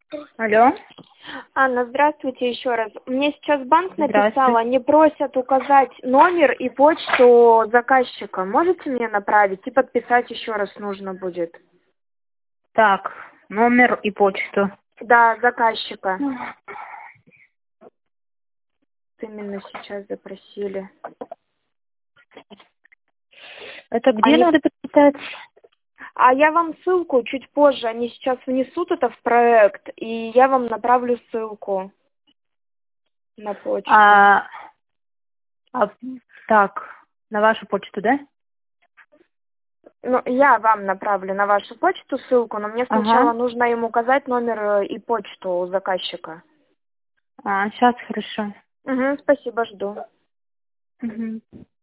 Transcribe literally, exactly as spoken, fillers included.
Алло. Анна, здравствуйте еще раз. Мне сейчас банк написала, Здравствуйте. они просят указать номер и почту заказчика. Можете мне направить и подписать еще раз нужно будет? Так, номер и почту. Да, заказчика. Именно сейчас запросили. Это где Они... надо подписать? А я вам ссылку чуть позже, они сейчас внесут это в проект, и я вам направлю ссылку на почту. А, а, так, на вашу почту, да? Ну, я вам направлю на вашу почту ссылку, но мне сначала Ага. нужно им указать номер и почту заказчика. А, сейчас хорошо. Угу, спасибо, жду. Угу.